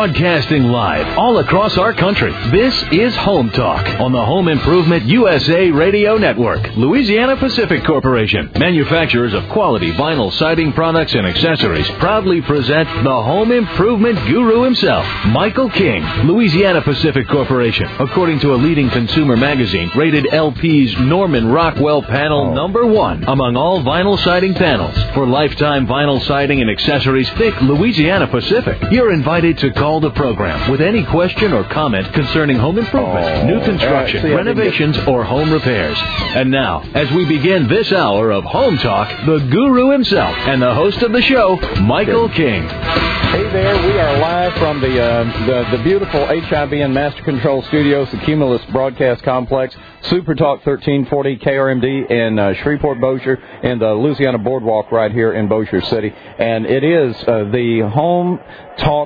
Broadcasting live all across our country. This is Home Talk on the Home Improvement USA Radio Network. Louisiana Pacific Corporation, manufacturers of quality vinyl siding products and accessories, proudly present the home improvement guru himself, Michael King. Louisiana Pacific Corporation, according to a leading consumer magazine, rated LP's Norman Rockwell panel #1 among all vinyl siding panels. For lifetime vinyl siding and accessories, think Louisiana Pacific. You're invited to call the program with any question or comment concerning home improvement, new construction, renovations, or home repairs. And now, as we begin this hour of Home Talk, the guru himself and the host of the show, Michael King. Hey there, we are live from the beautiful HIBN Master Control Studios, the Cumulus Broadcast Complex, Super Talk 1340 KRMD in Shreveport, Bossier, and the Louisiana Boardwalk right here in Bossier City. And it is the Home Talk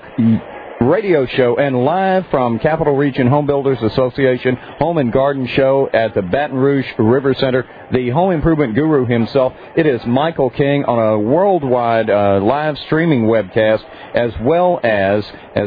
radio show and live from Capital Region Home Builders Association Home and Garden Show at the Baton Rouge River Center. The home improvement guru himself, it is Michael King on a worldwide live streaming webcast, as well as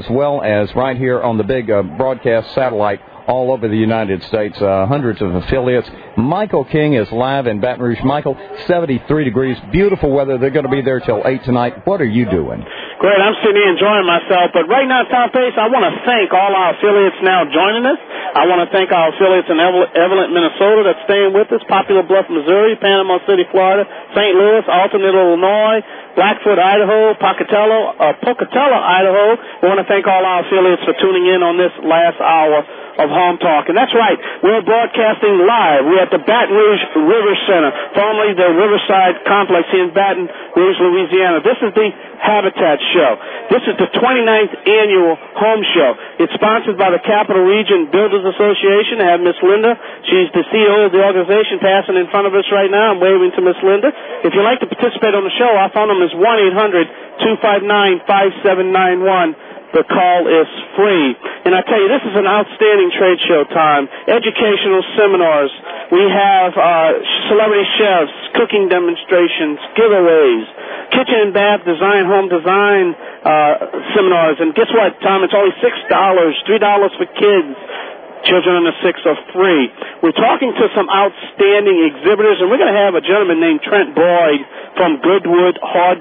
right here on the big broadcast satellite all over the United States, hundreds of affiliates. Michael King is live in Baton Rouge. Michael, 73 degrees, beautiful weather. They're going to be there till 8 tonight. What are you doing? Great. I'm sitting here enjoying myself. But right now, Tom Pace, I want to thank all our affiliates now joining us. I want to thank our affiliates in Evelyn, Minnesota that's staying with us, Poplar Bluff, Missouri, Panama City, Florida, St. Louis, Alternate, Illinois, Blackfoot, Idaho, Pocatello, Idaho. We want to thank all our affiliates for tuning in on this last hour of Home Talk. And that's right, we're broadcasting live. We're at the Baton Rouge River Center, formerly the Riverside Complex here in Baton Rouge, Louisiana. This is the Habitat Show. This is the 29th annual Home Show. It's sponsored by the Capital Region Builders Association. I have Miss Linda. She's the CEO of the organization, passing in front of us right now. I'm waving to Miss Linda. If you'd like to participate on the show, our phone number is 1-800-259-5791. The call is free. And I tell you, this is an outstanding trade show time. Educational seminars. We have celebrity chefs, cooking demonstrations, giveaways, kitchen and bath design, home design seminars. And guess what, Tom? It's only $6, $3 for kids. Children under 6 are free. We're talking to some outstanding exhibitors, and we're going to have a gentleman named Trent Boyd from Goodwood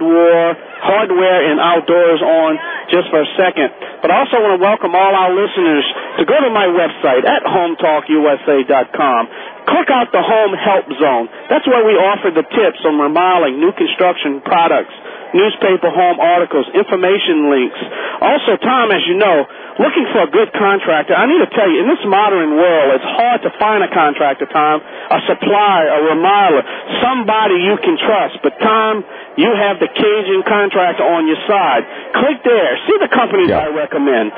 Hardware and Outdoors on just for a second. But I also want to welcome all our listeners to go to my website at HomeTalkUSA.com. Click out the Home Help Zone. That's where we offer the tips on remodeling, new construction products, newspaper home articles, information links. Also, Tom, as you know, looking for a good contractor, I need to tell you, in this modern world, it's hard to find a contractor, Tom, a supplier, a remodeler, somebody you can trust. But, Tom, you have the Cajun contractor on your side. Click there. See the companies I recommend.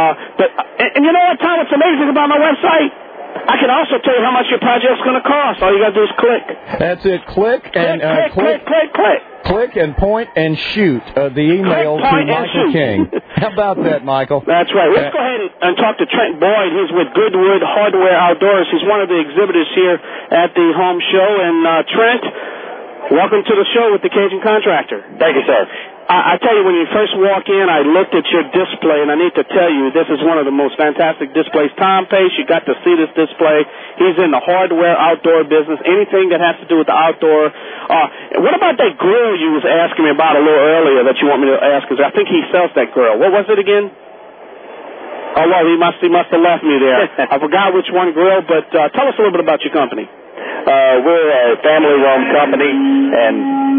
And you know what, Tom, what's amazing about my website? I can also tell you how much your project's going to cost. All you got to do is click. That's it. Click and click. Click and point and shoot the email to Michael King. How about that, Michael? That's right. Let's go ahead and talk to Trent Boyd. He's with Goodwood Hardware Outdoors. He's one of the exhibitors here at the home show. And, Trent, welcome to the show with the Cajun Contractor. Thank you, sir. I tell you, when you first walk in, I looked at your display, and I need to tell you, this is one of the most fantastic displays. Tom Pace, you got to see this display. He's in the hardware outdoor business, anything that has to do with the outdoor. What about that grill you was asking me about a little earlier that you want me to ask? Because I think he sells that grill. What was it again? Oh, well, he must have left me there. I forgot which one grill, but tell us a little bit about your company. We're a family-run company, and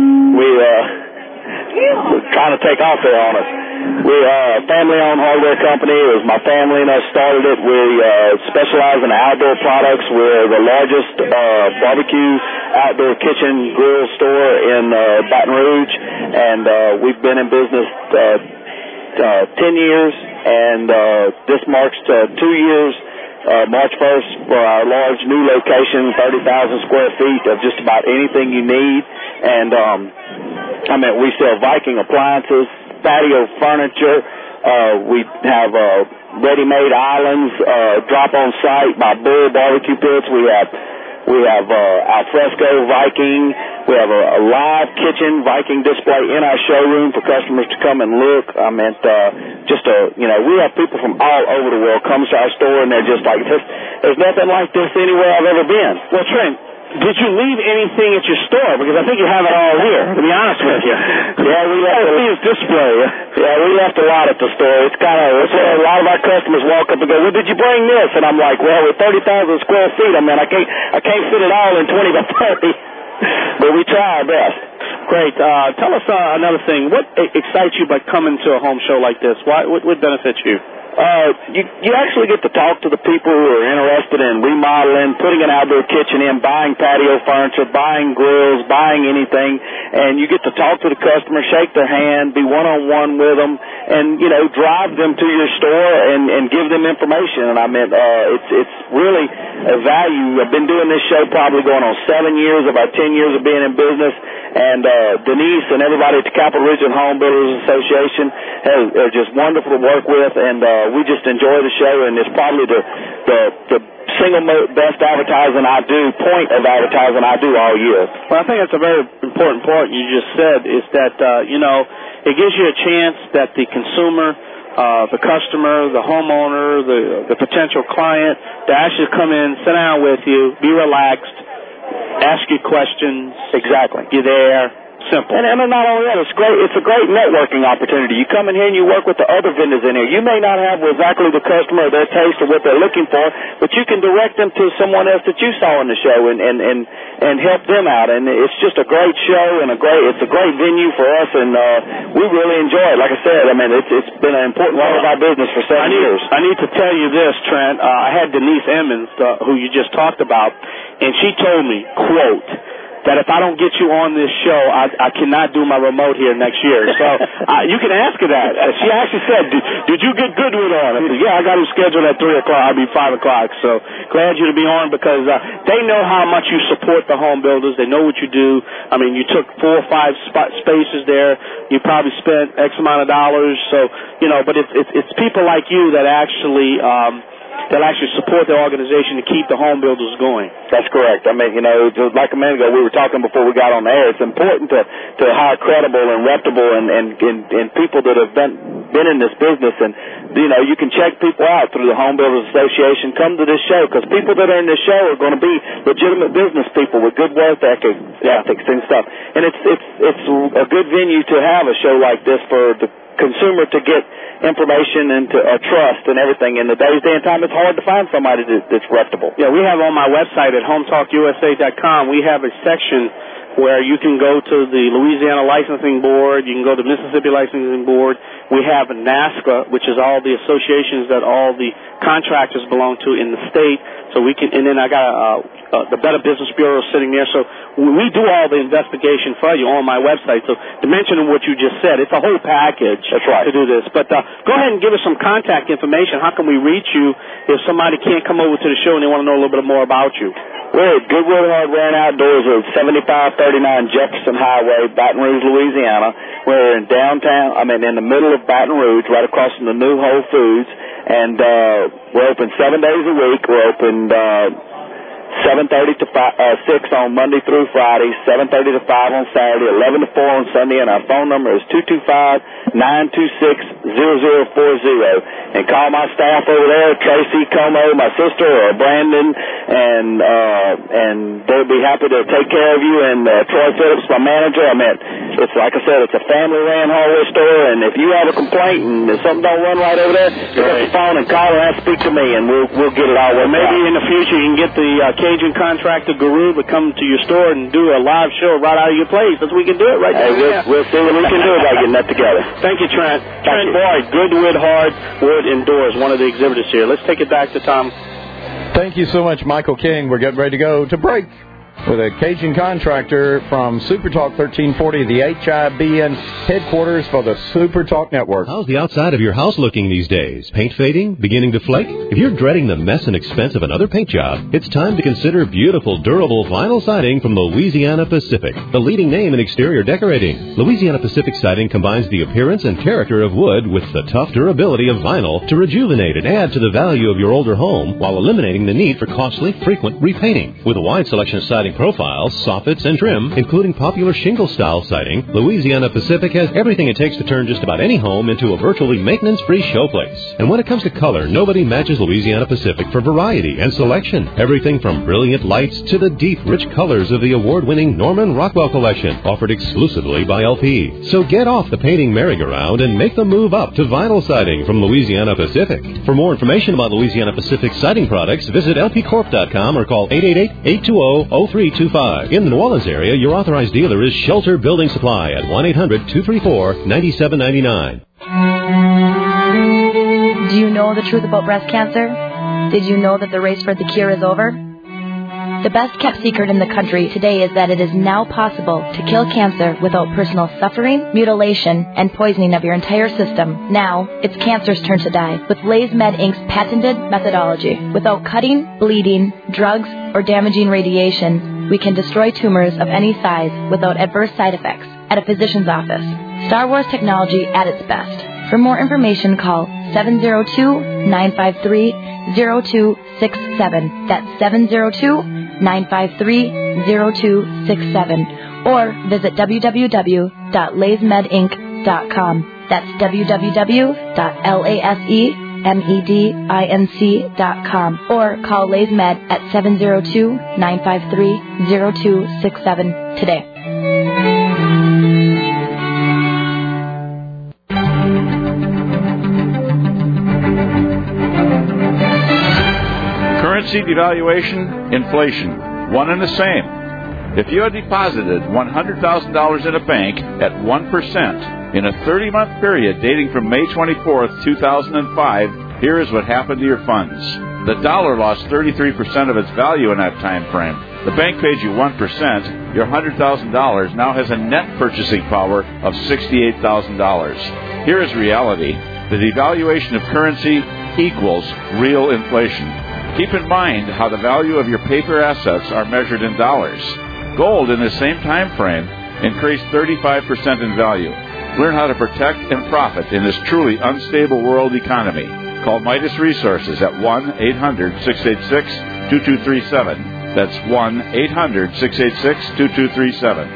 we're trying to take off there on us. We're a family-owned hardware company. It was my family and us started it. We specialize in outdoor products. We're the largest barbecue outdoor kitchen grill store in Baton Rouge, and we've been in business 10 years, and this marks 2 years. March 1st for our large new location, 30,000 square feet of just about anything you need. And, we sell Viking appliances, patio furniture. We have ready-made islands, drop on site by Bull barbecue pits. We have We have Alfresco Viking. We have a live kitchen Viking display in our showroom for customers to come and look. I meant we have people from all over the world come to our store, and they're just like, there's nothing like this anywhere I've ever been. Well, Trent, did you leave anything at your store? Because I think you have it all here, to be honest with you. Yeah, we left his display. Yeah, we left a lot at the store. It's a lot of our customers walk up and go, well, did you bring this? And I'm like, well, with 30,000 square feet, I mean, I can't fit it all in 20 by 30. But we try our best. Great. Tell us another thing. What excites you by coming to a home show like this? What benefits you? You actually get to talk to the people who are interested in remodeling, putting an outdoor kitchen in, buying patio furniture, buying grills, buying anything, and you get to talk to the customer, shake their hand, be one-on-one with them, and, drive them to your store and give them information. And I mean, it's really a value. I've been doing this show probably going on 7 years, about 10 years of being in business, and Denise and everybody at the Capital Region Home Builders Association are just wonderful to work with, and we just enjoy the show, and it's probably the single best advertising point of advertising I do all year. Well, I think that's a very important point you just said, is that, it gives you a chance that the consumer, the customer, the homeowner, the potential client, to actually come in, sit down with you, be relaxed, ask you questions. Exactly. You're there. Simple. And not only that, it's a great networking opportunity. You come in here and you work with the other vendors in here. You may not have exactly the customer or their taste or what they're looking for, but you can direct them to someone else that you saw in the show and help them out. And it's just a great show and it's a great venue for us, and we really enjoy it. Like I said, I mean, it's been an important part of our business for 7 years. I need to tell you this, Trent. I had Denise Emmons, who you just talked about, and she told me, quote, that if I don't get you on this show, I cannot do my remote here next year. So you can ask her that. She actually said, did you get Goodwood on? I said, yeah, I got him scheduled at 3 o'clock. I'll be 5 o'clock. So glad you to be on, because they know how much you support the home builders. They know what you do. I mean, you took 4 or 5 spaces there. You probably spent X amount of dollars. So, but it's people like you that actually support the organization to keep the home builders going. That's correct. I mean, just like a minute ago, we were talking before we got on the air. It's important to hire credible and reputable and people that have been in this business. And, you can check people out through the Home Builders Association. Come to this show, because people that are in this show are going to be legitimate business people with good work ethics and stuff. And it's a good venue to have a show like this for the consumer to get information and to trust and everything. In the day and time, it's hard to find somebody that's reputable. Yeah, we have on my website at HomeTalkUSA.com, we have a section where you can go to the Louisiana Licensing Board, you can go to Mississippi Licensing Board. We have NASCA, which is all the associations that all the contractors belong to in the state. So we can, and then I got the Better Business Bureau sitting there. So we do all the investigation for you on my website. So to mention what you just said, it's a whole package. That's right. To do this. But go ahead and give us some contact information. How can we reach you if somebody can't come over to the show and they want to know a little bit more about you? We're at Goodwood Hardware and Outdoors at 7539 Jefferson Highway, Baton Rouge, Louisiana. We're in in the middle of Baton Rouge, right across from the new Whole Foods. And we're open 7 days a week. We're open 7:30 to 6 on Monday through Friday, 7:30 to 5 on Saturday, 11 to 4 on Sunday, and our phone number is 225-926-0040. And call my staff over there, Tracy Como, my sister, or Brandon, and they'll be happy to take care of you. And Troy Phillips, my manager. I mean, it's like I said, it's a family-ran hardware store, and if you have a complaint and if something don't run right over there, pick up the phone and call and speak to me, and we'll get it all worked out. Maybe in the future you can get the Cajun contractor Guru to come to your store and do a live show right out of your place. That's we can do it right there. We'll see what we can do about getting that together. Thank you, Trent. Trent Boyd, Goodwood Hardwood Indoors, one of the exhibitors here. Let's take it back to Tom. Thank you so much, Michael King. We're getting ready to go to break. with a Cajun contractor from Super Talk 1340, the HIBN headquarters for the Super Talk Network. How's the outside of your house looking these days? Paint fading? Beginning to flake? If you're dreading the mess and expense of another paint job, it's time to consider beautiful, durable vinyl siding from Louisiana Pacific, the leading name in exterior decorating. Louisiana Pacific siding combines the appearance and character of wood with the tough durability of vinyl to rejuvenate and add to the value of your older home while eliminating the need for costly, frequent repainting. With a wide selection of siding profiles, soffits, and trim, including popular shingle-style siding, Louisiana Pacific has everything it takes to turn just about any home into a virtually maintenance-free showplace. And when it comes to color, nobody matches Louisiana Pacific for variety and selection. Everything from brilliant lights to the deep, rich colors of the award-winning Norman Rockwell collection, offered exclusively by LP. So get off the painting merry-go-round and make the move up to vinyl siding from Louisiana Pacific. For more information about Louisiana Pacific siding products, visit lpcorp.com or call 888-820-0325. In the New Orleans area, your authorized dealer is Shelter Building Supply at 1-800-234-9799. Do you know the truth about breast cancer? Did you know that the race for the cure is over? The best-kept secret in the country today is that it is now possible to kill cancer without personal suffering, mutilation, and poisoning of your entire system. Now, it's cancer's turn to die with LaysMed Inc.'s patented methodology. Without cutting, bleeding, drugs, or damaging radiation, we can destroy tumors of any size without adverse side effects at a physician's office. Star Wars technology at its best. For more information, call 702-953-0267. That's 702-953-0267. Or visit www.laysmedinc.com. That's www.lasemedinc.com. Or call LaysMed at 702-953-0267 today. Currency devaluation, inflation, one and the same. If you had deposited $100,000 in a bank at 1% in a 30-month period dating from May 24th, 2005, here is what happened to your funds. The dollar lost 33% of its value in that time frame. The bank paid you 1%. Your $100,000 now has a net purchasing power of $68,000. Here is reality. The devaluation of currency equals real inflation. Keep in mind how the value of your paper assets are measured in dollars. Gold in the same time frame increased 35% in value. Learn how to protect and profit in this truly unstable world economy. Call Midas Resources at 1-800-686-2237. That's 1-800-686-2237.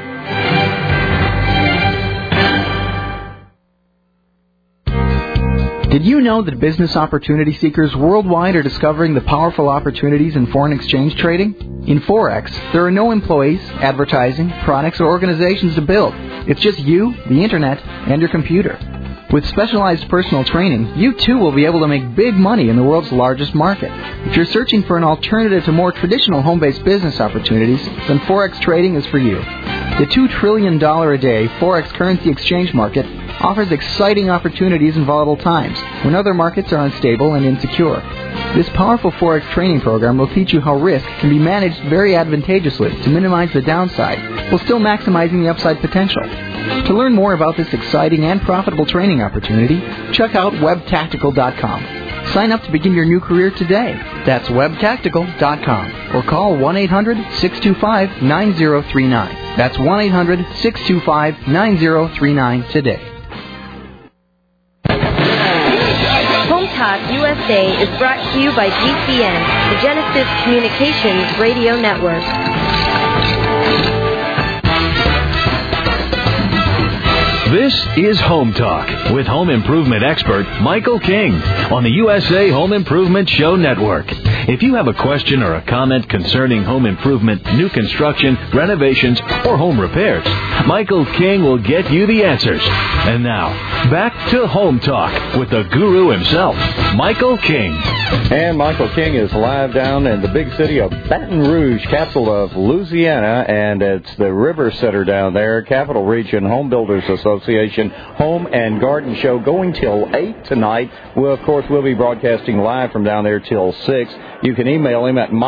Did you know that business opportunity seekers worldwide are discovering the powerful opportunities in foreign exchange trading? In Forex, there are no employees, advertising, products, or organizations to build. It's just you, the Internet, and your computer. With specialized personal training, you too will be able to make big money in the world's largest market. If you're searching for an alternative to more traditional home-based business opportunities, then Forex trading is for you. The $2 trillion a day Forex currency exchange market offers exciting opportunities in volatile times when other markets are unstable and insecure. This powerful Forex training program will teach you how risk can be managed very advantageously to minimize the downside while still maximizing the upside potential. To learn more about this exciting and profitable training opportunity, check out webtactical.com. Sign up to begin your new career today. That's webtactical.com. Or call 1-800-625-9039. That's 1-800-625-9039 today. Home Talk USA is brought to you by GCN, the Genesis Communications Radio Network. This is Home Talk with home improvement expert Michael King on the USA Home Improvement Show Network. If you have a question or a comment concerning home improvement, new construction, renovations, or home repairs, Michael King will get you the answers. And now, back to Home Talk with the guru himself, Michael King. And Michael King is live down in the big city of Baton Rouge, capital of Louisiana, and it's the River Center down there, Capital Region Home Builders Association Home and Garden Show going till 8 tonight. Well, of course, we'll be broadcasting live from down there till 6. you can email him at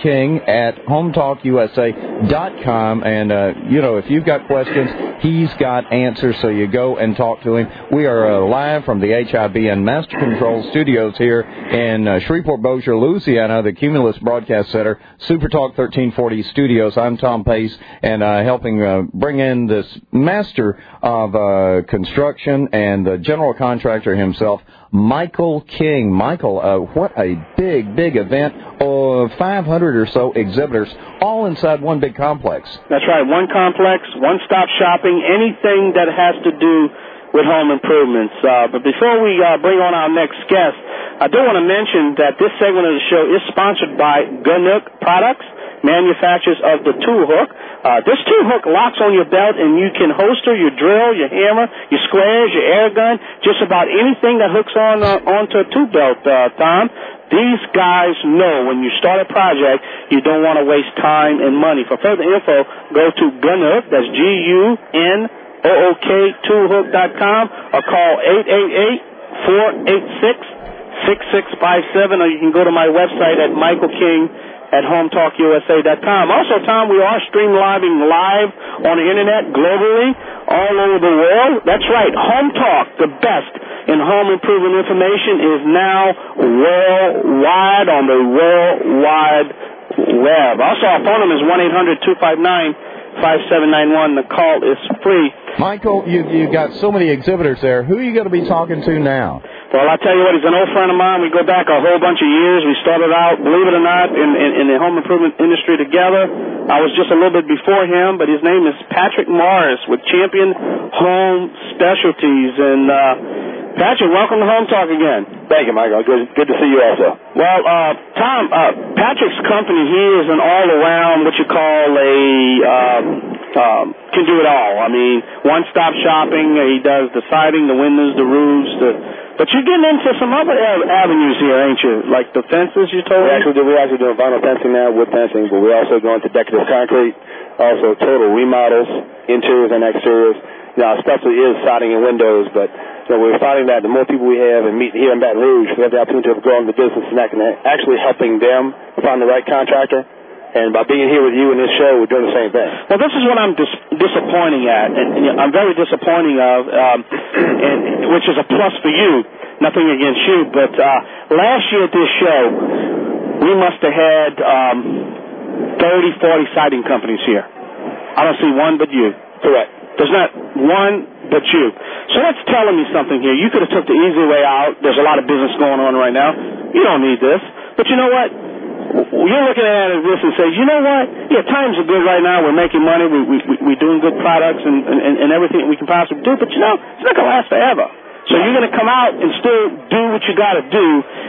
michaelking@hometalkusa.com. And, if you've got questions, he's got answers, so you go and talk to him. We are live from the HIBN Master Control Studios here in Shreveport, Bossier, Louisiana, the Cumulus Broadcast Center, Super Talk 1340 Studios. I'm Tom Pace, and helping bring in this master of construction and the general contractor himself, Michael King. Michael, what a big event. 500 or so exhibitors, all inside one big complex. That's right, one complex, one-stop shopping, anything that has to do with home improvements. But before we bring on our next guest, I do want to mention that this segment of the show is sponsored by Ganook Products, manufacturers of the tool hook. This tool hook locks on your belt, and you can holster your drill, your hammer, your squares, your air gun, just about anything that hooks onto a tool belt, Tom. These guys know when you start a project, you don't want to waste time and money. For further info, go to Ganook, that's GUNOOK, toolhook.com, or call 888-486-6657, or you can go to my website at michaelking@hometalkusa.com. Also, Tom, we are streamlining live on the internet globally, all over the world. That's right, Home Talk, the best in home improvement information, is now worldwide on the World Wide Web. Also, our phone number is 1-800-259-5791. The call is free. Michael, you got so many exhibitors there. Who are you going to be talking to now? Well, I'll tell you what, he's an old friend of mine. We go back a whole bunch of years. We started out, believe it or not, in the home improvement industry together. I was just a little bit before him, but his name is Patrick Morris with Champion Home Specialties. And, Patrick, welcome to Home Talk again. Thank you, Michael. Good to see you also. Well, Tom, Patrick's company, he is an all-around, what you call can do it all. I mean, one-stop shopping. He does the siding, the windows, the roofs, but you're getting into some other avenues here, ain't you? Like the fences, you told me? We're actually doing vinyl fencing now, wood fencing, but we're also going to decorative concrete, also total remodels, interiors and exteriors. Now, especially is siding and windows, but we're finding that the more people we have and meet here in Baton Rouge, we have the opportunity of growing the business and actually helping them find the right contractor. And by being here with you in this show, we're doing the same thing. Well, this is what I'm disappointing at, and I'm very disappointing of, and which is a plus for you, nothing against you. But last year at this show, we must have had 30, 40 siding companies here. I don't see one but you. Correct. There's not one but you. So that's telling me something here. You could have took the easy way out. There's a lot of business going on right now. You don't need this. But you know what? You're looking at this and say, you know what? Yeah, times are good right now. We're making money. We're doing good products and everything we can possibly do. But, it's not going to last forever. So you're going to come out and still do what you got to do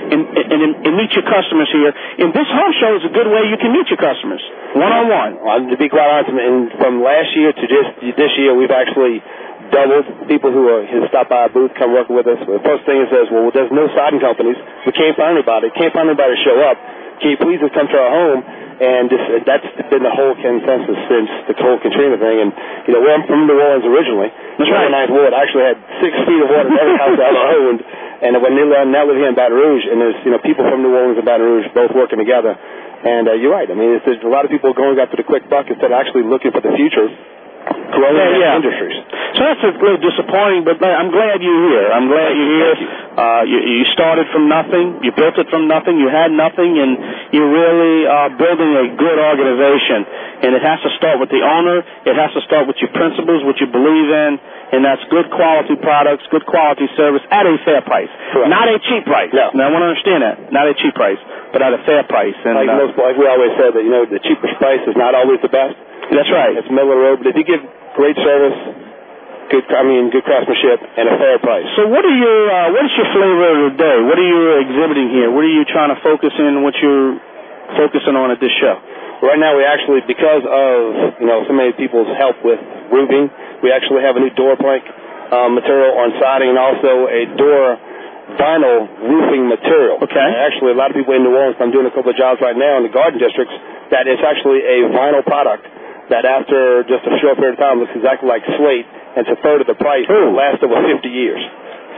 and meet your customers here. And this home show is a good way you can meet your customers, one-on-one. Well, to be quite honest, from last year to this year, we've actually doubled people who stop by our booth, come work with us. The first thing is, well, there's no siding companies. We can't find anybody. Can't find anybody to show up. Can you please just come to our home? And that's been the whole consensus since the whole Katrina thing. And, we're from New Orleans originally. That's right. 29th Ward actually had 6 feet of water in every house I ever owned. And when they now live here in Baton Rouge, and there's, people from New Orleans and Baton Rouge both working together. And you're right. I mean, there's a lot of people going after the quick buck instead of actually looking for the future. Growing industries. So that's a little disappointing, but I'm glad you're here. I'm glad you're here. You started from nothing. You built it from nothing. You had nothing, and you're really building a good organization. And it has to start with the owner. It has to start with your principles, what you believe in, and that's good quality products, good quality service at a fair price. Correct. Not a cheap price. No. Now, I want to understand that. Not a cheap price, but at a fair price. And like we always said, that the cheapest price is not always the best. That's right. It's middle of the road, but if you give great service, good craftsmanship, and a fair price. So what is your flavor of the day? What are you exhibiting here? What are you trying to focus in? What you're focusing on at this show? Right now, we actually, because of so many people's help with roofing, we actually have a new door plank material on siding, and also a door vinyl roofing material. Okay. And actually, a lot of people in New Orleans, I'm doing a couple of jobs right now in the garden districts, that it's actually a vinyl product that after just a short period of time looks exactly like slate, and it's a third of the price. It lasts over 50 years.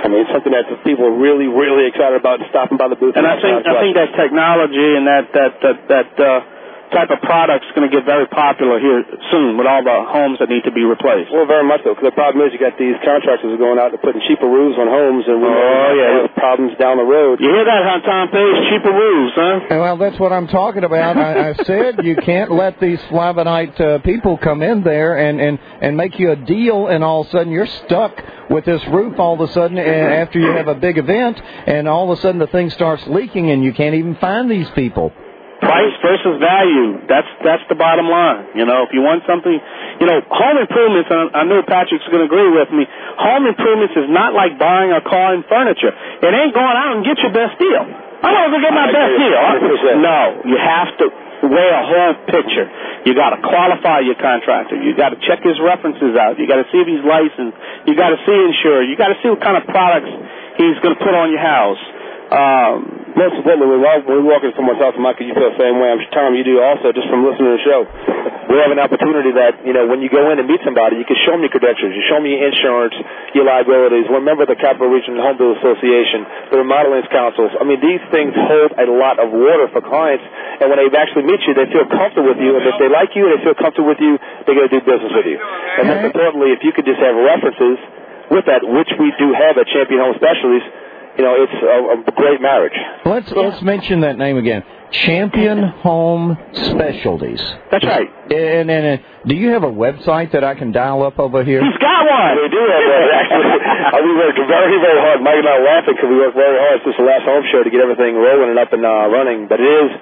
I mean, it's something that people are really, really excited about stopping by the booth. And I think that technology and that type of product's going to get very popular here soon with all the homes that need to be replaced. Well, very much so, because the problem is you got these contractors going out and putting cheaper roofs on homes, and we have problems down the road. You hear that, huh, Tom Pace? Cheaper roofs, huh? Well, that's what I'm talking about. I said you can't let these Flavinite people come in there and make you a deal, and all of a sudden you're stuck with this roof all of a sudden after you have a big event, and all of a sudden the thing starts leaking and you can't even find these people. Price versus value. That's the bottom line. You know, if you want something, you know, home improvements, and I know Patrick's going to agree with me, home improvements is not like buying a car and furniture. It ain't going out and get your best deal. I'm going to get my best deal. No, you have to weigh a whole picture. You got to qualify your contractor. You got to check his references out. You got to see if he's licensed. You got to see insured. You got to see what kind of products he's going to put on your house. Most importantly, when we walk into someone's house, Michael, you feel the same way. I'm sure, Tom, you do also, just from listening to the show. We have an opportunity that, you know, when you go in and meet somebody, you can show them your credentials. You show them your insurance, your liabilities. We're a member of the Capital Region Home Builders Association, the Remodeling Councils. I mean, these things hold a lot of water for clients, and when they actually meet you, they feel comfortable with you, and if they like you, they feel comfortable with you, they're going to do business with you. And most importantly, if you could just have references with that, which we do have at Champion Home Specialties, you know, it's a great marriage. Let's mention that name again. Champion Home Specialties. That's right. And do you have a website that I can dial up over here? He's got one. We do have that, actually. We worked very, very hard. Mike and I are laughing because we worked very hard since the last home show to get everything rolling and up and running. But it is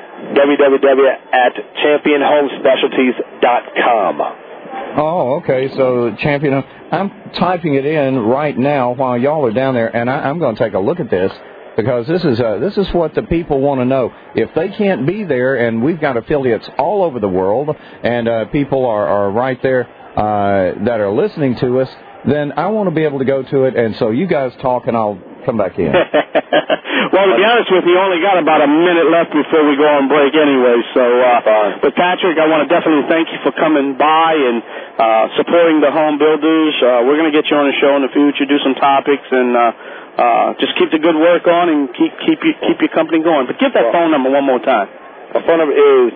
www.championhomespecialties.com. Oh, okay. So Champion, I'm typing it in right now while y'all are down there, and I'm going to take a look at this because this is what the people want to know. If they can't be there, and we've got affiliates all over the world, and people are right there that are listening to us, then I want to be able to go to it. And so you guys talk, and I'll come back in. Well, to be honest with you, only got about a minute left before we go on break anyway. So, but Patrick, I want to definitely thank you for coming by and supporting the home builders. We're going to get you on the show in the future, do some topics, and just keep the good work on and keep your company going. But give that phone number one more time. My phone number is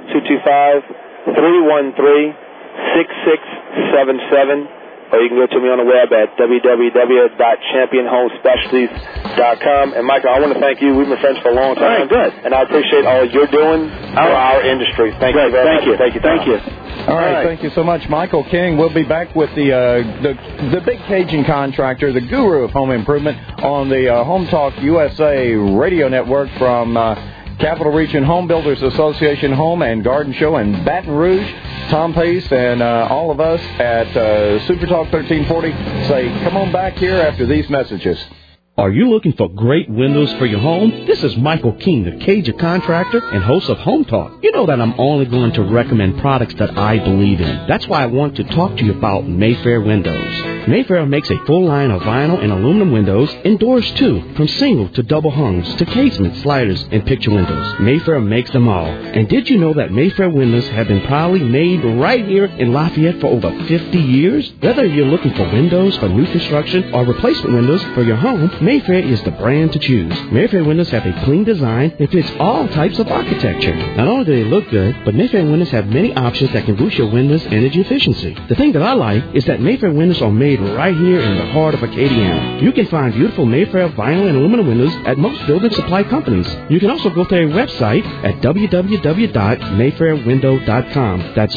225-313-6677. Or you can go to me on the web at www.championhomespecialties.com. And, Michael, I want to thank you. We've been friends for a long time. All right, good. And I appreciate all you're doing for our industry. Thank you very much. Thank you. All right, thank you so much, Michael King. We'll be back with the big Cajun contractor, the guru of home improvement, on the Home Talk USA radio network from Capital Region Home Builders Association Home and Garden Show in Baton Rouge. Tom Pace and all of us at Super Talk 1340 say, come on back here after these messages. Are you looking for great windows for your home? This is Michael King, the Cajun contractor and host of Home Talk. You know that I'm only going to recommend products that I believe in. That's why I want to talk to you about Mayfair Windows. Mayfair makes a full line of vinyl and aluminum windows, and doors too, from single to double hungs to casement, sliders, and picture windows. Mayfair makes them all. And did you know that Mayfair windows have been proudly made right here in Lafayette for over 50 years? Whether you're looking for windows for new construction or replacement windows for your home, Mayfair is the brand to choose. Mayfair windows have a clean design that fits all types of architecture. Not only do they look good, but Mayfair windows have many options that can boost your windows' energy efficiency. The thing that I like is that Mayfair windows are made right here in the heart of Acadiana. You can find beautiful Mayfair vinyl and aluminum windows at most building supply companies. You can also go to their website at www.mayfairwindow.com. That's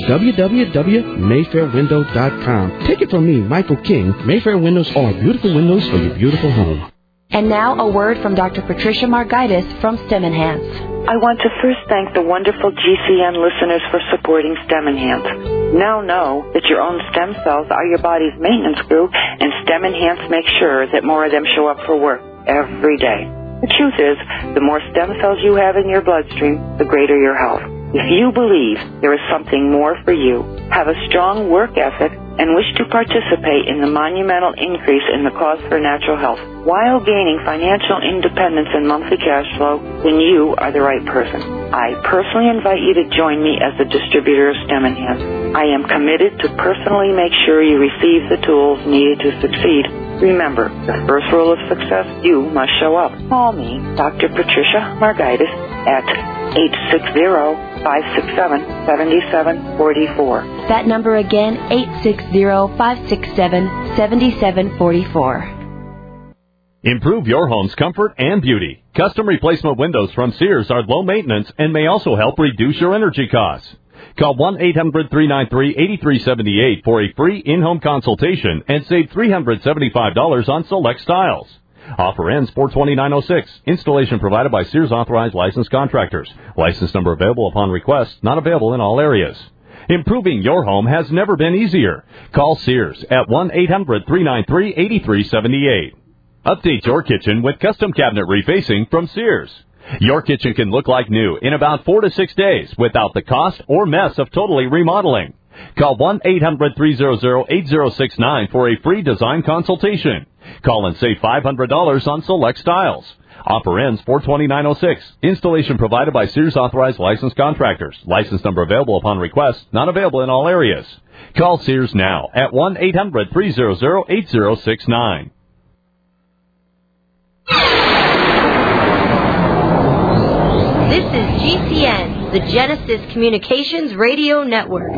www.mayfairwindow.com. Take it from me, Michael King. Mayfair windows are beautiful windows for your beautiful home. And now a word from Dr. Patricia Margaitis from STEM Enhance. I want to first thank the wonderful GCN listeners for supporting STEM Enhance. Now know that your own stem cells are your body's maintenance crew, and STEM Enhance makes sure that more of them show up for work every day. The truth is, the more stem cells you have in your bloodstream, the greater your health. If you believe there is something more for you, have a strong work ethic, and wish to participate in the monumental increase in the cost for natural health while gaining financial independence and monthly cash flow, then you are the right person. I personally invite you to join me as the distributor of STEM Enhance. I am committed to personally make sure you receive the tools needed to succeed. Remember, the first rule of success, you must show up. Call me, Dr. Patricia Margaitis, at 860-567-7744. That number again, 860-567-7744. Improve your home's comfort and beauty. Custom replacement windows from Sears are low maintenance and may also help reduce your energy costs. Call 1-800-393-8378 for a free in-home consultation and save $375 on select styles. Offer ends 4/29/06. Installation provided by Sears authorized licensed contractors. License number available upon request. Not available in all areas. Improving your home has never been easier. Call Sears at 1-800-393-8378. Update your kitchen with custom cabinet refacing from Sears. Your kitchen can look like new in about 4 to 6 days without the cost or mess of totally remodeling. Call 1-800-300-8069 for a free design consultation. Call and save $500 on select styles. Offer ends 4/29/06. Installation provided by Sears authorized licensed contractors. License number available upon request. Not available in all areas. Call Sears now at 1-800-300-8069. This is GCN, the Genesis Communications Radio Network.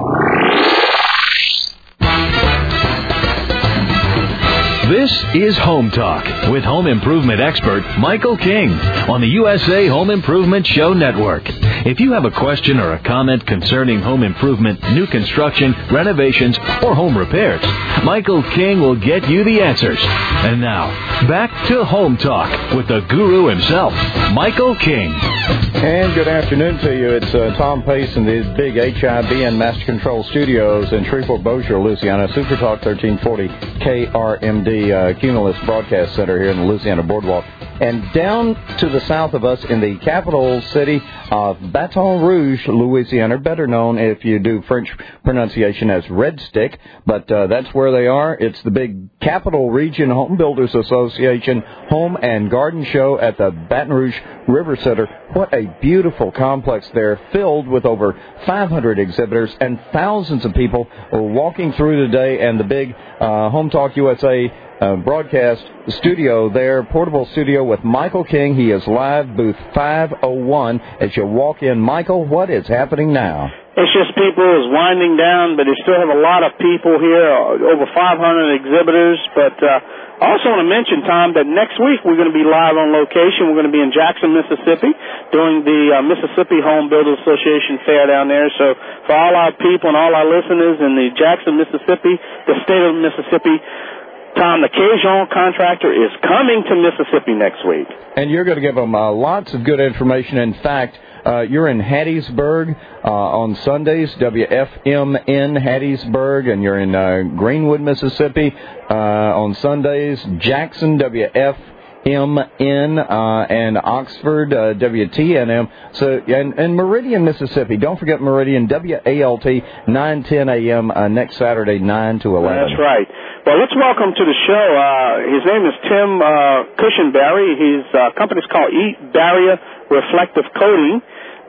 This is Home Talk with home improvement expert Michael King on the USA Home Improvement Show Network. If you have a question or a comment concerning home improvement, new construction, renovations, or home repairs, Michael King will get you the answers. And now, back to Home Talk with the guru himself, Michael King. And good afternoon to you. It's Tom Pace in the big HIBN Master Control Studios in Shreveport, Bossier, Louisiana. Super Talk 1340 KRMD Cumulus Broadcast Center here in the Louisiana Boardwalk. And down to the south of us in the capital city of Baton Rouge, Louisiana, better known if you do French pronunciation as Red Stick, but that's where they are. It's the big Capital Region Home Builders Association Home and Garden Show at the Baton Rouge River Center. What a beautiful complex there, filled with over 500 exhibitors, and thousands of people are walking through today, and the big Home Talk USA broadcast studio there, portable studio with Michael King. He is live, booth 501. As you walk in, Michael, what is happening now? It's just people is winding down, but they still have a lot of people here, over 500 exhibitors. But I also want to mention, Tom, that next week we're going to be live on location. We're going to be in Jackson, Mississippi, doing the Mississippi Home Builders Association Fair down there. So for all our people and all our listeners in the Jackson, Mississippi, the state of Mississippi, Tom, the Cajun contractor is coming to Mississippi next week. And you're going to give them lots of good information. In fact, you're in Hattiesburg on Sundays, WFMN Hattiesburg, and you're in Greenwood, Mississippi on Sundays, Jackson, WFMN, and Oxford, WTNM. So, and Meridian, Mississippi. Don't forget Meridian, WALT, 9:10 a.m. Next Saturday, 9 to 11. That's right. Well, let's welcome to the show. His name is Tim Cushenberry. His company's called E-Barrier Reflective Coating.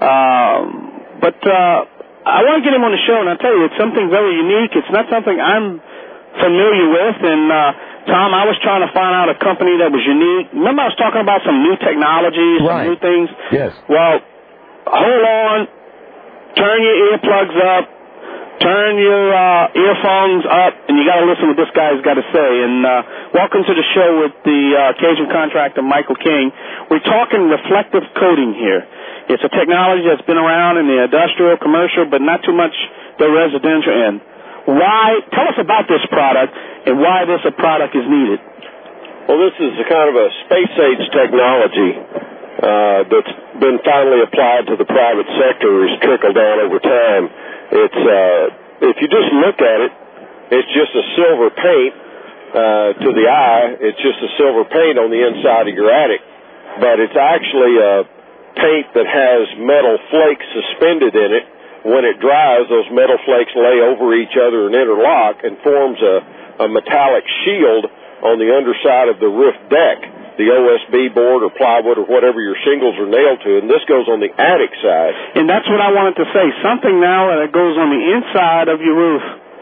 But I want to get him on the show, and I'll tell you, it's something very unique. It's not something I'm familiar with. And, Tom, I was trying to find out a company that was unique. Remember I was talking about some new technologies, some new things? Yes. Well, hold on. Turn your earplugs up. Turn your earphones up, and you got to listen to what this guy's got to say. And welcome to the show with the Cajun contractor, Michael King. We're talking reflective coating here. It's a technology that's been around in the industrial, commercial, but not too much the residential end. Why? Tell us about this product and why this product is needed. Well, this is a kind of a space-age technology that's been finally applied to the private sector, has trickled down over time. It's if you just look at it, it's just a silver paint to the eye. It's just a silver paint on the inside of your attic, but it's actually a paint that has metal flakes suspended in it. When it dries, those metal flakes lay over each other and interlock and forms a metallic shield on the underside of the roof deck, the OSB board or plywood or whatever your shingles are nailed to, and this goes on the attic side. And that's what I wanted to say, something now that goes on the inside of your roof.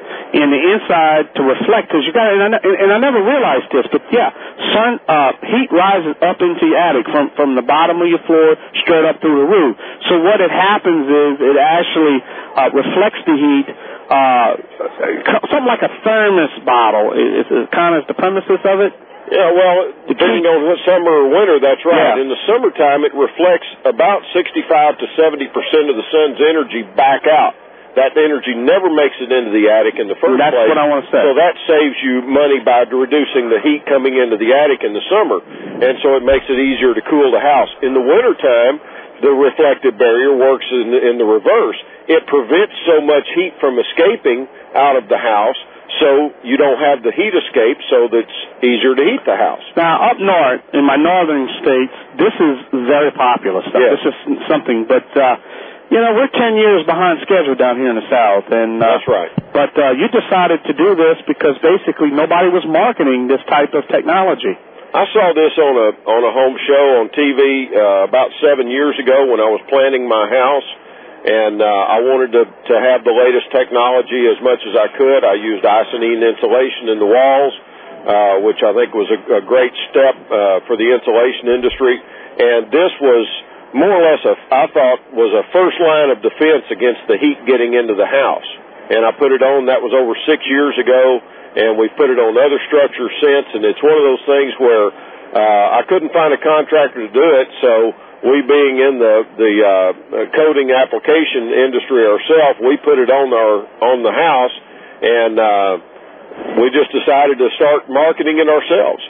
in the inside to reflect, because you got, and I never realized this, but yeah, heat rises up into the attic from the bottom of your floor straight up through the roof. So what it happens is it actually reflects the heat, something like a thermos bottle. It's kind of the premises of it. Yeah, well, depending on what summer or winter, that's right. Yeah. In the summertime, it reflects about 65 to 70% of the sun's energy back out. That energy never makes it into the attic in the first place. That's what I want to say. So that saves you money by reducing the heat coming into the attic in the summer, and so it makes it easier to cool the house. In the wintertime, the reflective barrier works in the reverse. It prevents so much heat from escaping out of the house, so you don't have the heat escape, so that's easier to heat the house. Now, up north, in my northern states, this is very popular stuff. Yes. This is something, but... we're 10 years behind schedule down here in the South, and that's right. But you decided to do this because basically nobody was marketing this type of technology. I saw this on a home show on TV about 7 years ago when I was planning my house, and I wanted to have the latest technology as much as I could. I used Icynene insulation in the walls, which I think was a great step for the insulation industry, and this was more or less, I thought, was a first line of defense against the heat getting into the house. And I put it on, that was over 6 years ago, and we've put it on other structures since, and it's one of those things where I couldn't find a contractor to do it, so we being in the coating application industry ourselves, we put it on the house, and we just decided to start marketing it ourselves.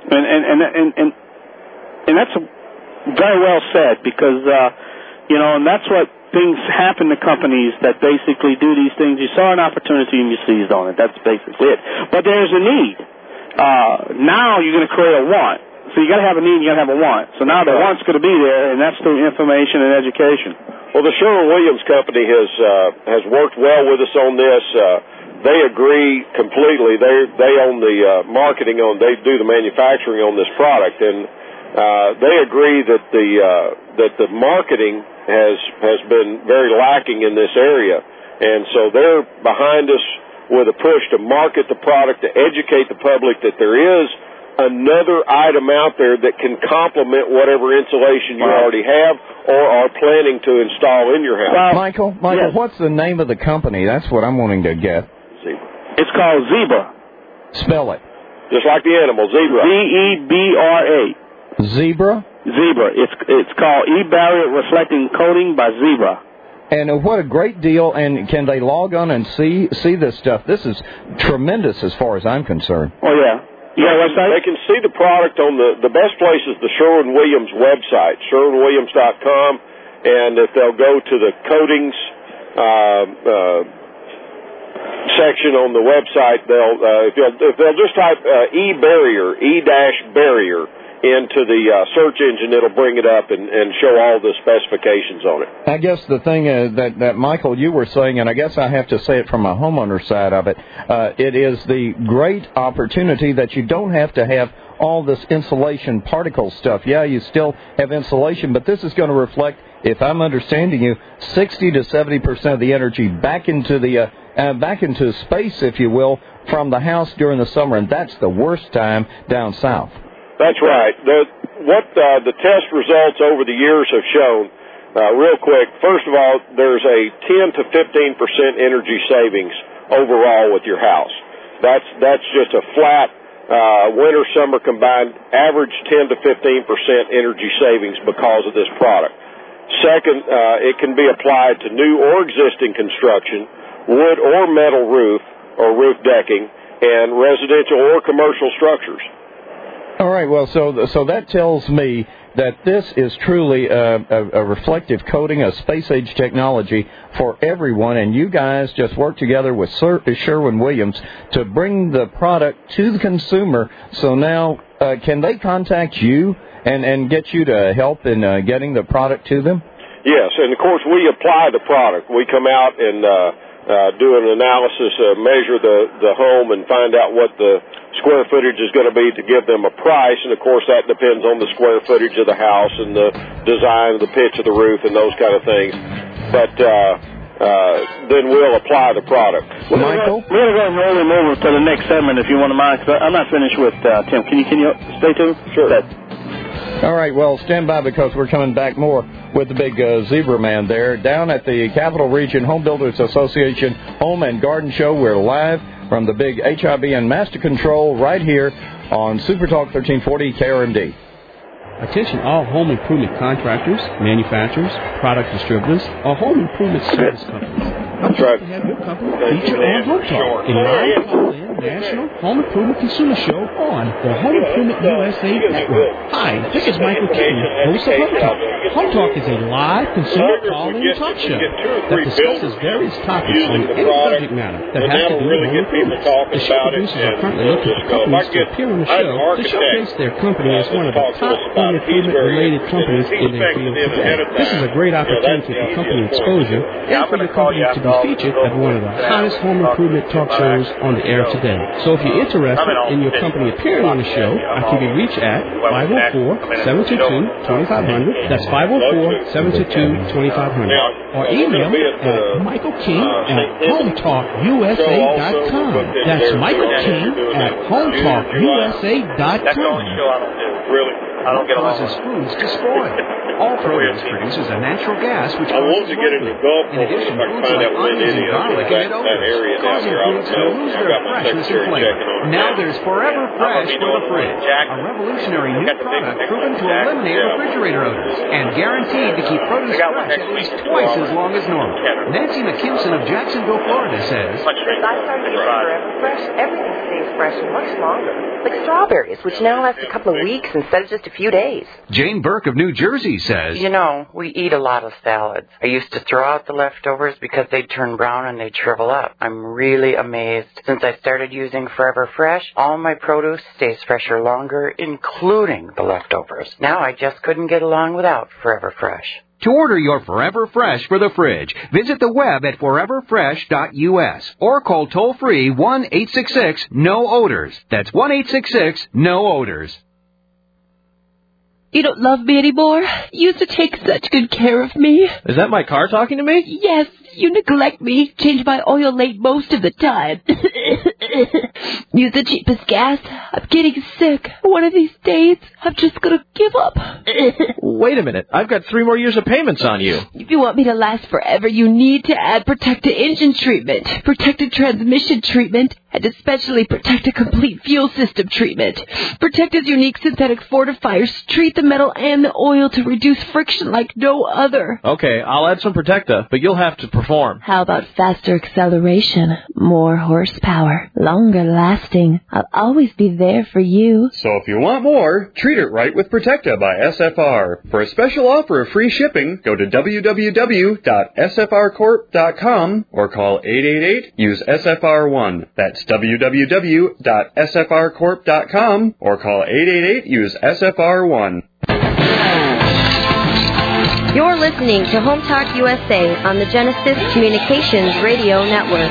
And that's very well said, because, and that's what things happen to companies that basically do these things. You saw an opportunity and you seized on it. That's basically it. But there's a need. Now you're going to create a want. So you got to have a need, you got to have a want. So now the want's going to be there, and that's through information and education. Well, the Sherwin-Williams Company has worked well with us on this. They agree completely. They own the marketing they do the manufacturing on this product, and they agree that the marketing has been very lacking in this area, and so they're behind us with a push to market the product, to educate the public that there is another item out there that can complement whatever insulation you already have or are planning to install in your house. Michael, yes. What's the name of the company? That's what I'm wanting to get. Zebra. It's called Zebra. Spell it. Just like the animal, zebra. Zebra. Zebra? Zebra. It's called E-Barrier Reflecting Coating by Zebra. And what a great deal, and can they log on and see this stuff? This is tremendous as far as I'm concerned. Oh, yeah. Website? They can see the product on the best place is the Sherwin-Williams website, SherwinWilliams.com, and if they'll go to the coatings section on the website, if they'll just type E-Barrier, E-Barrier, into the search engine, it'll bring it up and show all the specifications on it. I guess the thing that Michael, you were saying, and I guess I have to say it from a homeowner side of it, it is the great opportunity that you don't have to have all this insulation particle stuff. Yeah, you still have insulation, but this is going to reflect, if I'm understanding you, 60 to 70% of the energy back into space, if you will, from the house during the summer, and that's the worst time down south. That's right. What the test results over the years have shown, real quick, first of all, there's a 10 to 15% energy savings overall with your house. That's just a flat winter, summer combined, average 10 to 15% energy savings because of this product. Second, it can be applied to new or existing construction, wood or metal roof or roof decking, and residential or commercial structures. All right, well, so that tells me that this is truly a reflective coating, a space-age technology for everyone, and you guys just work together with Sherwin-Williams to bring the product to the consumer. So now, can they contact you and get you to help in getting the product to them? Yes, and of course we apply the product. We come out and do an analysis, measure the home, and find out what the square footage is going to be to give them a price, and of course that depends on the square footage of the house and the design, the pitch of the roof, and those kind of things. But then we'll apply the product. Michael? We're going to go and roll him over to the next segment if you want to mind, because I'm not finished with Tim. Can you stay tuned? Sure. All right, well, stand by because we're coming back more with the big zebra man there. Down at the Capital Region Home Builders Association Home and Garden Show, we're live from the big HIB and Master Control right here on Super Talk 1340 KRMD. Attention all home improvement contractors, manufacturers, product distributors, or home improvement service companies. That's right. To have your company featured on Home Talk in live call-in National Home Improvement Consumer Show on the Home Improvement USA Network. Hi, this is Michael King, host of Home Talk. Home Talk is a live consumer call-in talk show that discusses various topics on any subject matter that has to do with home improvement. The show producers are currently looking for companies to appear on the show to showcase their company as one of the top home improvement-related companies in their field today. This is a great opportunity for company exposure and for your company to be featured at one of the hottest home improvement talk shows on the air today. So if you're interested in your company appearing on the show, I can be reached at 504-722-2500. That's 504-722-2500. Or email at michaelking@hometalkusa.com. That's michaelking@hometalkusa.com. Causes foods to spoil. All produce produces a natural gas which causes mold. In addition, foods like onions and garlic emit odors, causing foods to lose their freshness and flavor. Now there's Forever Fresh for the fridge, a revolutionary new product proven to eliminate refrigerator odors and guaranteed to keep produce fresh at least twice as long as normal. Nancy McKimson of Jacksonville, Florida says, Since I started using Forever Fresh, everything stays fresh and much longer. Like strawberries, which now last a couple of weeks instead of just a few days. Jane Burke of New Jersey says, You know, we eat a lot of salads. I used to throw out the leftovers because they'd turn brown and they'd shrivel up. I'm really amazed. Since I started using Forever Fresh, all my produce stays fresher longer, including the leftovers. Now I just couldn't get along without Forever Fresh. To order your Forever Fresh for the fridge, visit the web at foreverfresh.us or call toll-free 1-866-NO-ODORS. That's 1-866-NO-ODORS. You don't love me anymore? You used to take such good care of me. Is that my car talking to me? Yes, you neglect me, change my oil late most of the time. Use the cheapest gas. I'm getting sick. One of these days, I'm just gonna give up. Wait a minute. I've got 3 more years of payments on you. If you want me to last forever, you need to add Protecta engine treatment, Protecta transmission treatment, and especially Protecta complete fuel system treatment. Protecta's unique synthetic fortifiers treat the metal and the oil to reduce friction like no other. Okay, I'll add some Protecta, but you'll have to perform. How about faster acceleration, more horsepower, longer lasting? I'll always be there for you. So if you want more, treat it right with Protecta by SFR. For a special offer of free shipping, go to www.sfrcorp.com or call 888-USE-SFR1. That's www.sfrcorp.com or call 888-USE-SFR1. You're listening to Home Talk USA on the Genesis Communications Radio Network.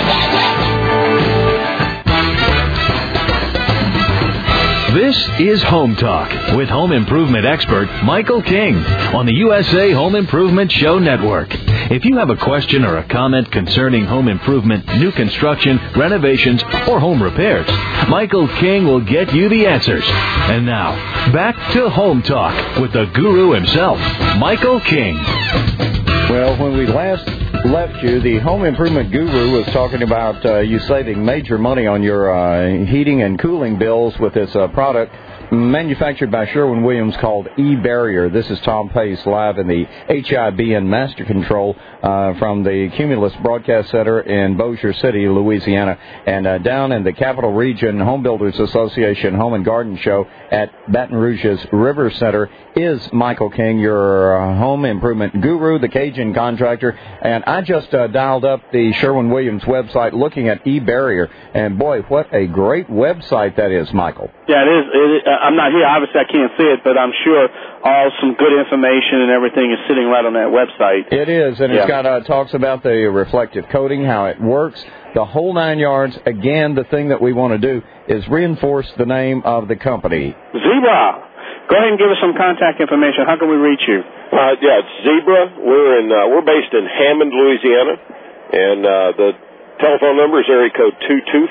This is Home Talk with home improvement expert Michael King on the USA Home Improvement Show Network. If you have a question or a comment concerning home improvement, new construction, renovations, or home repairs, Michael King will get you the answers. And now, back to Home Talk with the guru himself, Michael King. Well, when we last left you, the home improvement guru was talking about you saving major money on your heating and cooling bills with this product manufactured by Sherwin-Williams called E-Barrier. This is Tom Pace live in the HIB and Master Control from the Cumulus Broadcast Center in Bossier City, Louisiana, and down in the Capital Region Home Builders Association Home and Garden Show at Baton Rouge's River Center is Michael King, your home improvement guru, the Cajun contractor. And I just dialed up the Sherwin-Williams website looking at E-Barrier, and boy, what a great website that is, Michael. Yeah, it is. I'm not here. Obviously, I can't see it, but I'm sure some good information and everything is sitting right on that website. It is, and it's got talks about the reflective coating, how it works, the whole 9 yards. Again, the thing that we want to do is reinforce the name of the company. Zebra. Go ahead and give us some contact information. How can we reach you? It's Zebra. We're based in Hammond, Louisiana, and the telephone number is area code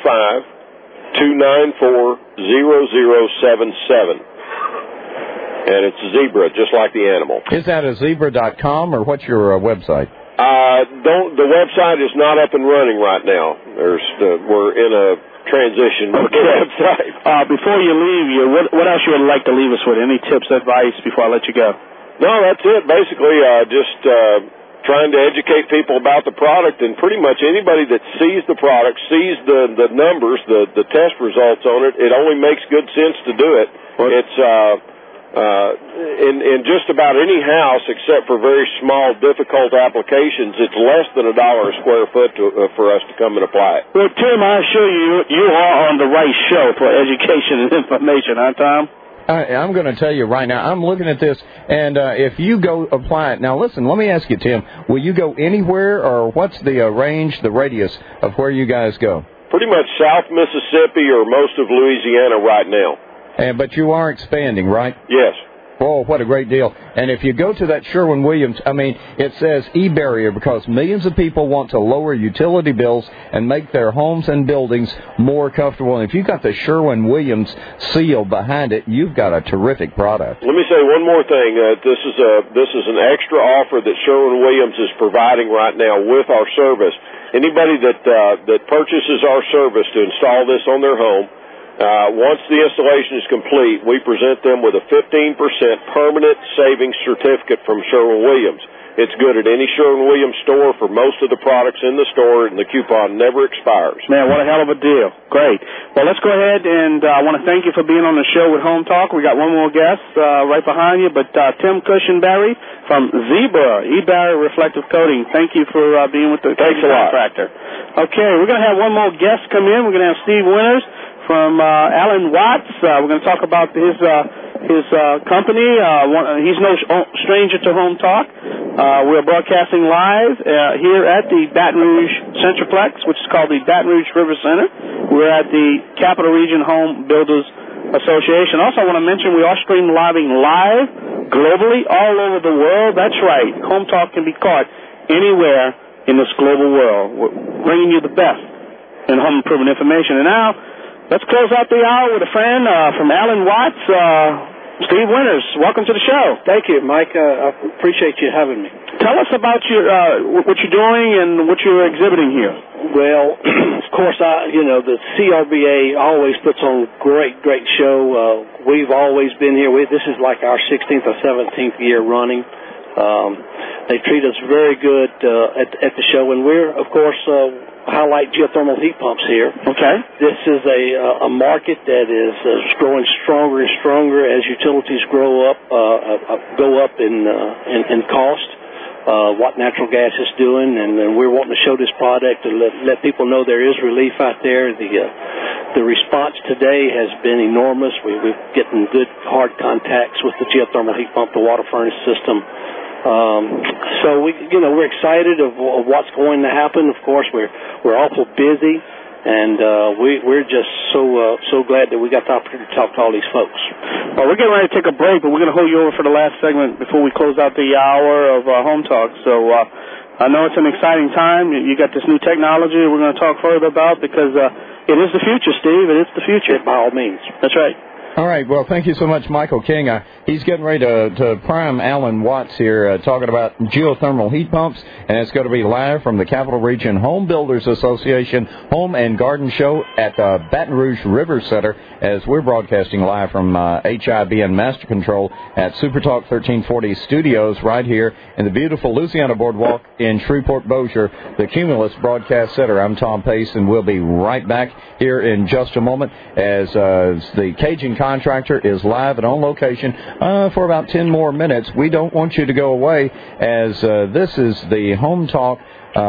225-294-0077. And it's Zebra, just like the animal. Is that a zebra.com, or what's your website? The website is not up and running right now. We're in a transition with the website. Before you leave, what else you would like to leave us with? Any tips, advice before I let you go? No, that's it. Basically, just trying to educate people about the product, and pretty much anybody that sees the product, sees the numbers, the test results on it, it only makes good sense to do it. It's in just about any house, except for very small, difficult applications, it's less than $1 a square foot for us to come and apply it. Well, Tim, I assure you are on the right show for education and information, huh, Tom? I'm going to tell you right now, I'm looking at this, and if you go apply it, now listen, let me ask you, Tim, will you go anywhere, or what's the range, the radius of where you guys go? Pretty much South Mississippi or most of Louisiana right now. But you are expanding, right? Yes. Oh, what a great deal. And if you go to that Sherwin-Williams, it says e-barrier because millions of people want to lower utility bills and make their homes and buildings more comfortable. And if you've got the Sherwin-Williams seal behind it, you've got a terrific product. Let me say one more thing. This is an extra offer that Sherwin-Williams is providing right now with our service. Anybody that purchases our service to install this on their home, once the installation is complete, we present them with a 15% permanent savings certificate from Sherwin-Williams. It's good at any Sherwin-Williams store for most of the products in the store, and the coupon never expires. Man, what a hell of a deal. Great. Well, let's go ahead, and I want to thank you for being on the show with Home Talk. We got one more guest right behind you, but Tim Cushenberry from Zebra, e-barrier reflective coating. Thank you for being with the contractor. Okay, we're going to have one more guest come in. We're going to have Steve Winters from Alan Watts. We're going to talk about his company. He's no stranger to Home Talk. We're broadcasting live here at the Baton Rouge Centraplex, which is called the Baton Rouge River Center. We're at the Capital Region Home Builders Association. Also, I want to mention we are streaming live globally all over the world. That's right. Home Talk can be caught anywhere in this global world. We're bringing you the best in home improvement information. And now, let's close out the hour with a friend from Alan Watts, Steve Winters. Welcome to the show. Thank you, Mike. I appreciate you having me. Tell us about what you're doing and what you're exhibiting here. Well, of course, the CRBA always puts on great show. We've always been here. This is like our 16th or 17th year running. They treat us very good at the show, and we're, of course, highlight geothermal heat pumps here. Okay. This is a market that is growing stronger and stronger as utilities go up in cost. What natural gas is doing, and we're wanting to show this product to let people know there is relief out there. The response today has been enormous. We're getting good hard contacts with the geothermal heat pump, the water furnace system. So we're excited of what's going to happen. Of course, we're awful busy, and we're just so glad that we got the opportunity to talk to all these folks. Well, we're getting ready to take a break, but we're going to hold you over for the last segment before we close out the hour of Home Talk. So I know it's an exciting time. You got this new technology we're going to talk further about because it is the future, Steve. It is the future. By all means. That's right. All right. Well, thank you so much, Michael King. He's getting ready to prime Alan Watts here, talking about geothermal heat pumps, and it's going to be live from the Capital Region Home Builders Association Home and Garden Show at the Baton Rouge River Center, as we're broadcasting live from HIBN Master Control at Super Talk 1340 Studios right here in the beautiful Louisiana Boardwalk in Shreveport, Bossier, the Cumulus Broadcast Center. I'm Tom Pace, and we'll be right back here in just a moment as the Cajun Contractor is live and on location for about 10 more minutes. We don't want you to go away, as this is the Home Talk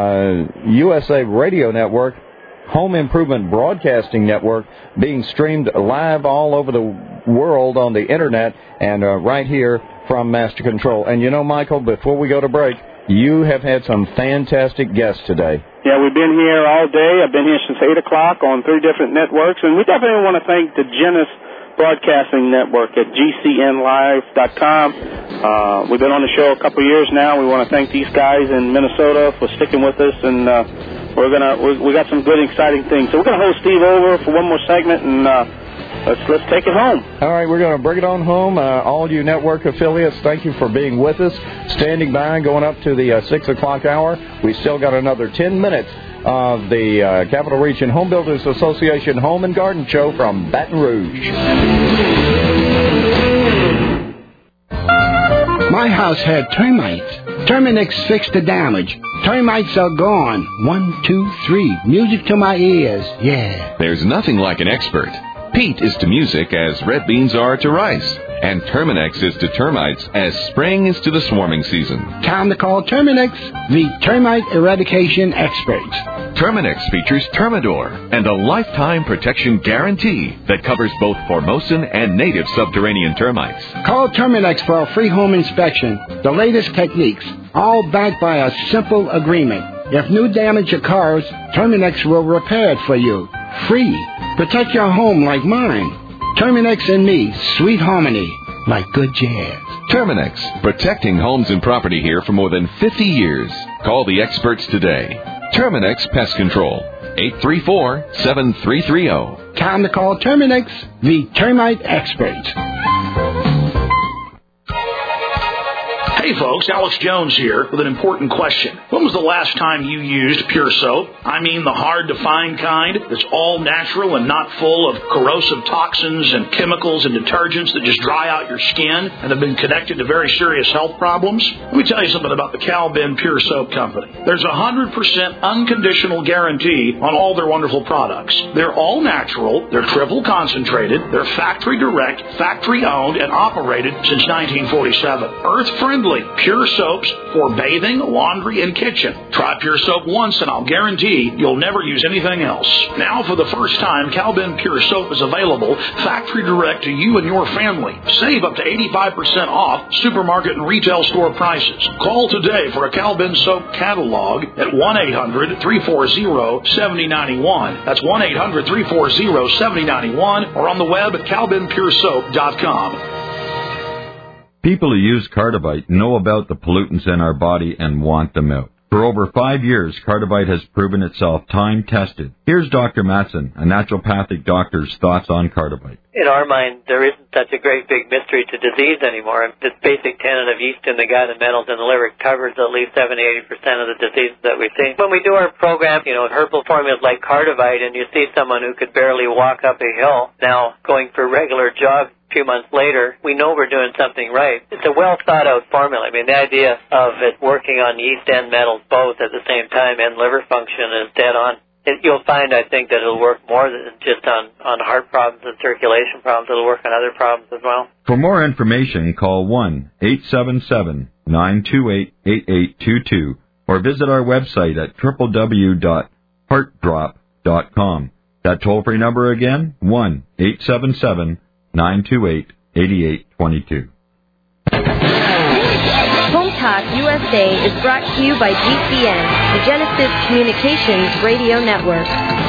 USA Radio Network, Home Improvement Broadcasting Network, being streamed live all over the world on the Internet and right here from Master Control. And you know, Michael, before we go to break, you have had some fantastic guests today. Yeah, we've been here all day. I've been here since 8 o'clock on 3 different networks, and we definitely want to thank the Broadcasting Network at GCNlive.com. We've been on the show a couple of years now. We want to thank these guys in Minnesota for sticking with us, and we got some good, exciting things. So we're going to hold Steve over for one more segment, and let's take it home. All right, we're going to bring it on home. All you network affiliates, thank you for being with us. Standing by, going up to the 6 o'clock hour. We still got another 10 minutes of the Capital Region Home Builders Association Home and Garden Show from Baton Rouge. My house had termites. Terminix fixed the damage. Termites are gone. 1, 2, 3. Music to my ears. Yeah. There's nothing like an expert. Peat is to music as red beans are to rice. And Terminix is to termites as spring is to the swarming season. Time to call Terminix, the termite eradication experts. Terminix features Termidor and a lifetime protection guarantee that covers both Formosan and native subterranean termites. Call Terminix for a free home inspection. The latest techniques, all backed by a simple agreement. If new damage occurs, Terminix will repair it for you. Free. Protect your home like mine. Terminix and me, sweet harmony, like good jazz. Terminix, protecting homes and property here for more than 50 years. Call the experts today. Terminix Pest Control, 834-7330. Time to call Terminix, the termite experts. Hey folks, Alex Jones here with an important question. When was the last time you used Pure Soap? I mean the hard-to-find kind that's all natural and not full of corrosive toxins and chemicals and detergents that just dry out your skin and have been connected to very serious health problems. Let me tell you something about the Cal-Ben Pure Soap Company. There's a 100% unconditional guarantee on all their wonderful products. They're all natural, they're triple concentrated, they're factory direct, factory owned, and operated since 1947. Earth-friendly. Pure soaps for bathing, laundry, and kitchen. Try Pure Soap once and I'll guarantee you'll never use anything else. Now for the first time, Cal-Ben Pure Soap is available factory direct to you and your family. Save up to 85% off supermarket and retail store prices. Call today for a Cal-Ben Soap catalog at 1-800-340-7091. That's 1-800-340-7091 or on the web at calbenpuresoap.com. People who use Cardivite know about the pollutants in our body and want them out. For over 5 years, Cardivite has proven itself time-tested. Here's Dr. Matson, a naturopathic doctor's thoughts on Cardivite. In our mind, there isn't such a great big mystery to disease anymore. This basic tenet of yeast in the gut and metals in the liver covers at least 70-80% of the diseases that we see. When we do our program, herbal formulas like Cardivite, and you see someone who could barely walk up a hill now going for regular jogs, a few months later, we know we're doing something right. It's a well-thought-out formula. I mean, the idea of it working on yeast and metals both at the same time and liver function is dead on. You'll find, I think, that it'll work more than just on heart problems and circulation problems. It'll work on other problems as well. For more information, call 1-877-928-8822 or visit our website at www.heartdrop.com. That toll-free number again, 1-877-928-8822. Home Talk USA is brought to you by GCN, the Genesis Communications Radio Network.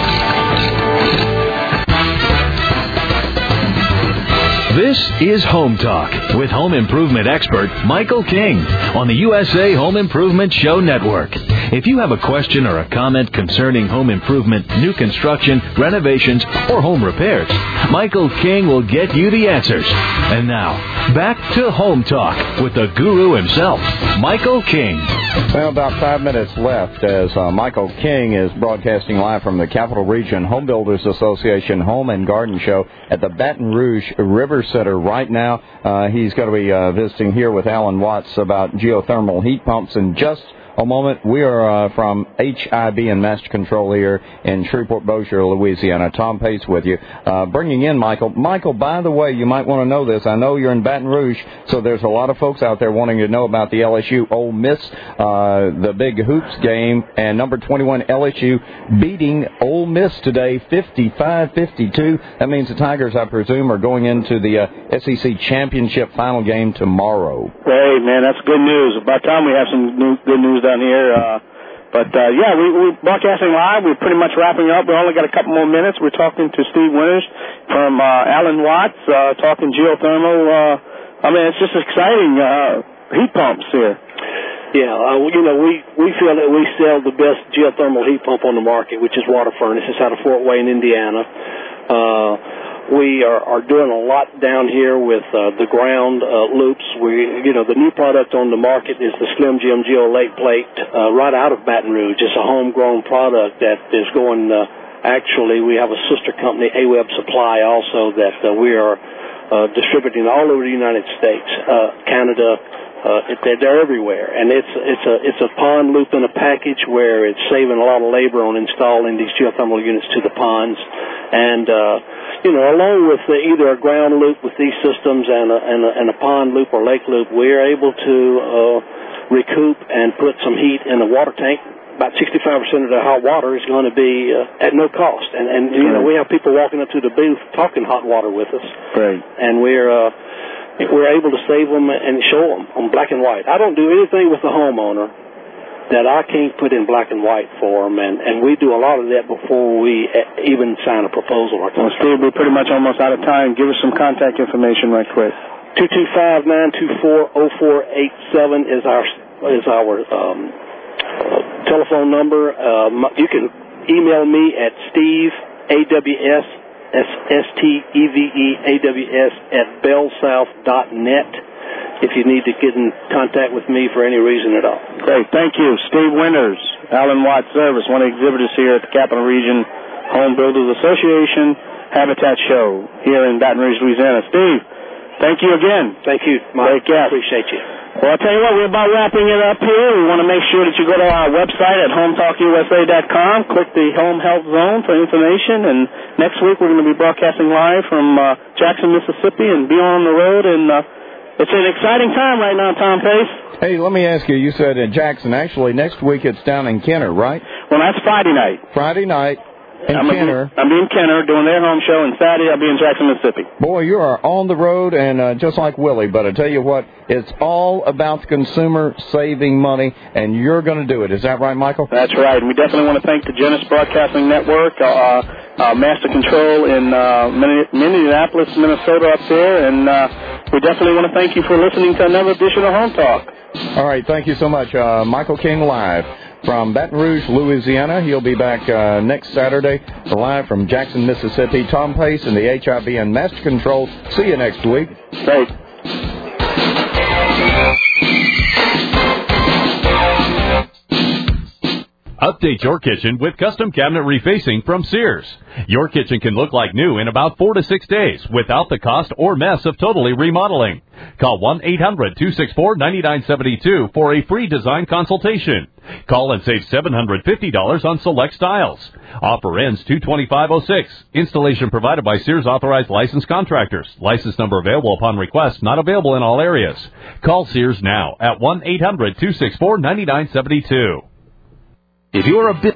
This is Home Talk with home improvement expert Michael King on the USA Home Improvement Show Network. If you have a question or a comment concerning home improvement, new construction, renovations, or home repairs, Michael King will get you the answers. And now, back to Home Talk with the guru himself, Michael King. Well, about 5 minutes left as Michael King is broadcasting live from the Capital Region Home Builders Association Home and Garden Show at the Baton Rouge River Center right now. He's going to be visiting here with Alan Watts about geothermal heat pumps in just a moment. We are from HIB and Master Control here in Shreveport-Bossier, Louisiana. Tom Pace with you. Bringing in Michael. Michael, by the way, you might want to know this. I know you're in Baton Rouge, so there's a lot of folks out there wanting to know about the LSU Ole Miss, the big hoops game, and number 21 LSU beating Ole Miss today 55-52. That means the Tigers, I presume, are going into the SEC championship final game tomorrow. Hey, man, that's good news. By the time we have some good news down here, But, we're broadcasting live. We're pretty much wrapping up. We only got a couple more minutes. We're talking to Steve Winters from Alan Watts, talking geothermal. It's just exciting heat pumps here. Yeah, we feel that we sell the best geothermal heat pump on the market, which is Water Furnace. It's out of Fort Wayne, Indiana. We are doing a lot down here with the ground loops. The new product on the market is the Slim Jim Geo Lake Plate right out of Baton Rouge. It's a homegrown product that is going. Actually, we have a sister company, AWeb Supply, also that we are distributing all over the United States, Canada. They're everywhere, and it's a pond loop in a package where it's saving a lot of labor on installing these geothermal units to the ponds, and along with either a ground loop with these systems and a pond loop or lake loop, we are able to recoup and put some heat in the water tank. About 65% of the hot water is going to be at no cost, and we have people walking up to the booth talking hot water with us, right? And we're able to save them and show them on black and white. I don't do anything with the homeowner that I can't put in black and white for them, and we do a lot of that before we even sign a proposal. Well, Steve, we're pretty much almost out of time. Give us some contact information right quick. 225-924-0487 is our telephone number. You can email me at Steve, AWS, STEVEAWS @bellsouth.net if you need to get in contact with me for any reason at all. Great. Thank you. Steve Winters, Alan Watts Service, one of the exhibitors here at the Capital Region Home Builders Association Habitat Show here in Baton Rouge, Louisiana. Steve, thank you again. Thank you, Mike. Great guest. Appreciate you. Well, I'll tell you what, we're about wrapping it up here. We want to make sure that you go to our website at hometalkusa.com, click the Home Health Zone for information, and next week we're going to be broadcasting live from Jackson, Mississippi, and be on the road, and it's an exciting time right now, Tom Pace. Hey, let me ask you, you said in Jackson. Actually, next week it's down in Kenner, right? Well, that's Friday night. Friday night in Kenner. I'll be in Kenner doing their home show, and Saturday I'll be in Jackson, Mississippi. Boy, you are on the road, and just like Willie, but I tell you what, it's all about the consumer saving money, and you're going to do it. Is that right, Michael? That's right, and we definitely want to thank the Genesis Broadcasting Network, Master Control in Minneapolis, Minnesota up there, and we definitely want to thank you for listening to another edition of Home Talk. All right, thank you so much. Michael King live from Baton Rouge, Louisiana. He'll be back next Saturday, live from Jackson, Mississippi. Tom Pace and the HIB and Master Control. See you next week. Great. Update your kitchen with custom cabinet refacing from Sears. Your kitchen can look like new in about 4 to 6 days without the cost or mess of totally remodeling. Call 1-800-264-9972 for a free design consultation. Call and save $750 on select styles. Offer ends 2/25/06. Installation provided by Sears authorized licensed contractors. License number available upon request. Not available in all areas. Call Sears now at 1-800-264-9972. If you're a bit